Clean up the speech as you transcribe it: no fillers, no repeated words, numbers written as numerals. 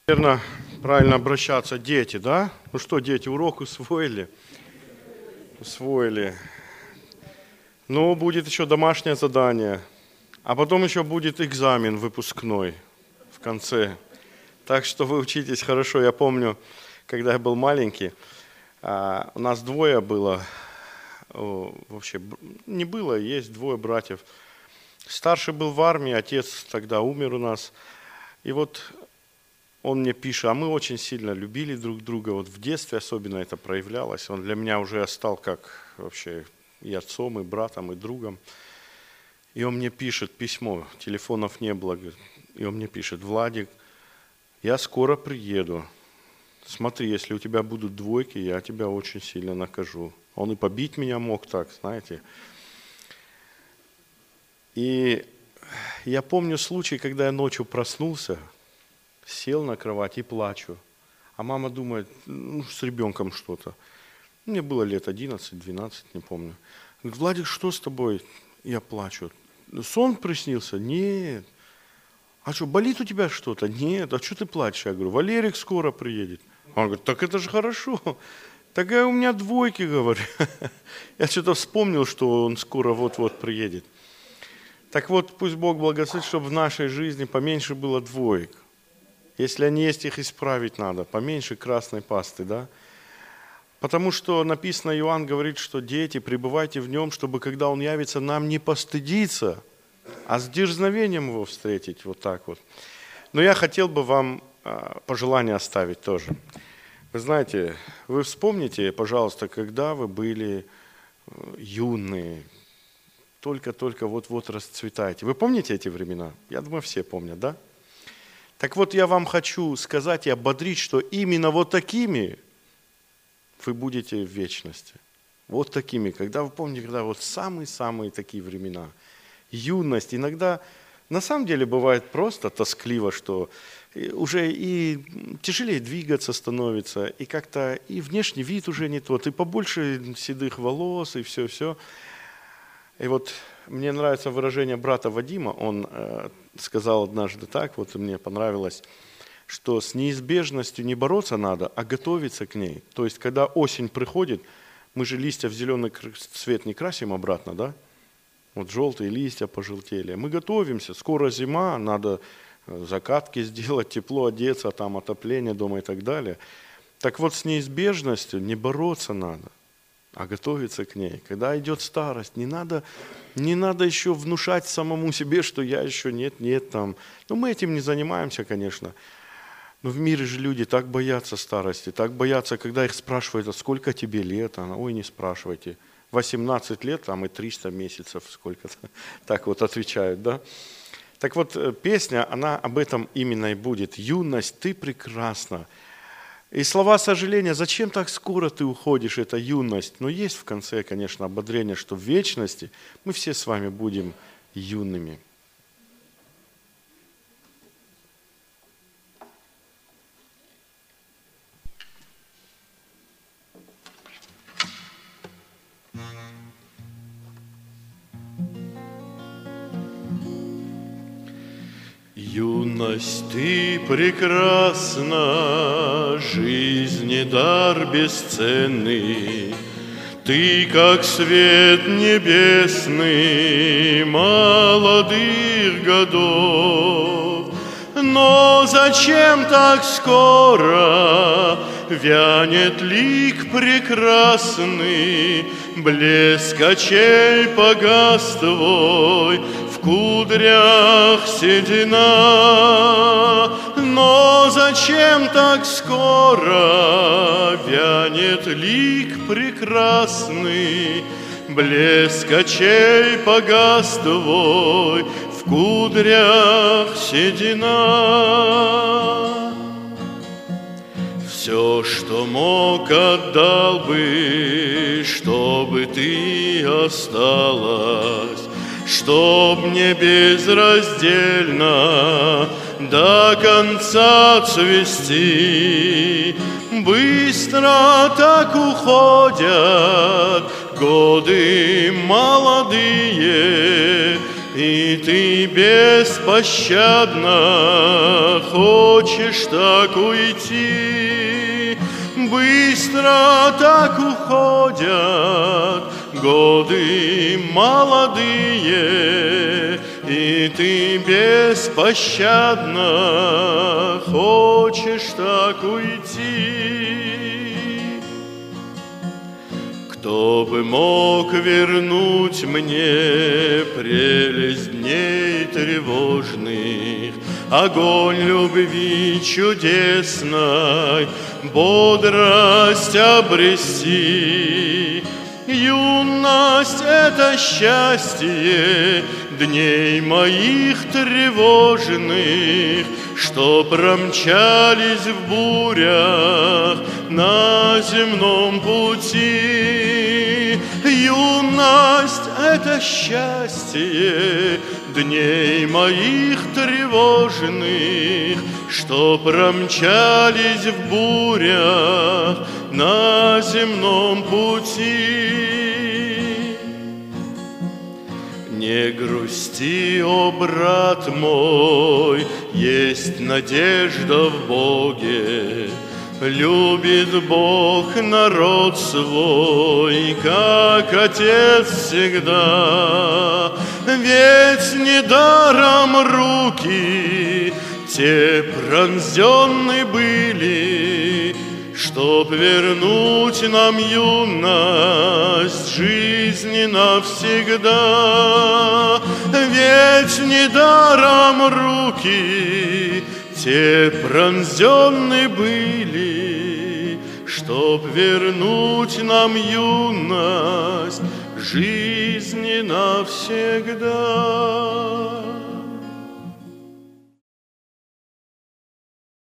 Наверное, правильно обращаться дети, да? Ну что, дети, урок усвоили? Усвоили. Ну, будет еще домашнее задание, а потом еще будет экзамен выпускной в конце. Так что вы учитесь хорошо. Я помню, когда я был маленький, у нас двое было, вообще не было, есть двое братьев. Старший был в армии, отец тогда умер у нас. И вот он мне пишет, а мы очень сильно любили друг друга, вот в детстве особенно это проявлялось. Он для меня уже стал как вообще и отцом, и братом, и другом. И он мне пишет письмо, телефонов не было, и он мне пишет: Владик, я скоро приеду. Смотри, если у тебя будут двойки, я тебя очень сильно накажу. Он и побить меня мог так, знаете. И я помню случай, когда я ночью проснулся, сел на кровать и плачу. А мама думает, ну, с ребенком что-то. Мне было лет 11-12, не помню. Говорит: Владик, что с тобой? Я плачу. Сон приснился? Нет. А что, болит у тебя что-то? Нет. А что ты плачешь? Я говорю: Валерик скоро приедет. Он говорит: так это же хорошо. Так у меня двойки, говорю. Я что-то вспомнил, что он скоро вот-вот приедет. Так вот, пусть Бог благословит, чтобы в нашей жизни поменьше было двоек. Если они есть, их исправить надо. Поменьше красной пасты, да? Потому что написано, Иоанн говорит, что дети, пребывайте в нем, чтобы когда он явится, нам не постыдиться, а с дерзновением его встретить. Вот так вот. Но я хотел бы вам пожелание оставить тоже. Вы знаете, вы вспомните, пожалуйста, когда вы были юные, только-только вот-вот расцветаете. Вы помните эти времена? Я думаю, все помнят, да? Так вот, я вам хочу сказать и ободрить, что именно вот такими вы будете в вечности. Вот такими, когда вы помните, когда вот самые-самые такие времена. Юность. Иногда на самом деле бывает просто тоскливо, что уже и тяжелее двигаться становится, и как-то и внешний вид уже не тот, и побольше седых волос, и все-все. И вот мне нравится выражение брата Вадима, он сказал однажды так, вот мне понравилось, что с неизбежностью не бороться надо, а готовиться к ней. То есть, когда осень приходит, мы же листья в зеленый цвет не красим обратно, да? Вот желтые листья пожелтели. Мы готовимся, скоро зима, надо закатки сделать, тепло одеться, там отопление дома и так далее. Так вот, с неизбежностью не бороться надо, а готовиться к ней. Когда идет старость, не надо еще внушать самому себе, что я еще нет там. Ну, мы этим не занимаемся, конечно. Но в мире же люди так боятся старости, так боятся, когда их спрашивают, а сколько тебе лет? Она: ой, не спрашивайте. 18 лет, там и 300 месяцев, сколько-то. Так вот отвечают, да? Так вот, песня, она об этом именно и будет. Юность, ты прекрасна. И слова сожаления: зачем так скоро ты уходишь, это юность. Но есть в конце, конечно, ободрение, что в вечности мы все с вами будем юными. Юность, ты прекрасна, жизни дар бесценный. Ты, как свет небесный, молодых годов. Но зачем так скоро вянет лик прекрасный, блеск очей погас твой, в кудрях седина? Но зачем так скоро вянет лик прекрасный, блеск очей погас твой, в кудрях седина? Все, что мог, отдал бы, чтобы ты осталась, чтоб мне безраздельно до конца цвести. Быстро так уходят годы молодые, и ты беспощадно хочешь так уйти. Быстро так уходят годы молодые, и ты беспощадно хочешь так уйти. Кто бы мог вернуть мне прелесть дней тревожных, огонь любви чудесной, бодрость обрести? Юность — это счастье дней моих тревожных, что промчались в бурях на земном пути. Юность — это счастье дней моих тревожных, что промчались в бурях на земном пути. Не грусти, о брат мой, есть надежда в Боге. Любит Бог народ свой, как Отец всегда. Ведь недаром руки те пронзенны были, чтоб вернуть нам юность жизни навсегда. Ведь недаром руки те пронзенны были, чтоб вернуть нам юность жизни навсегда.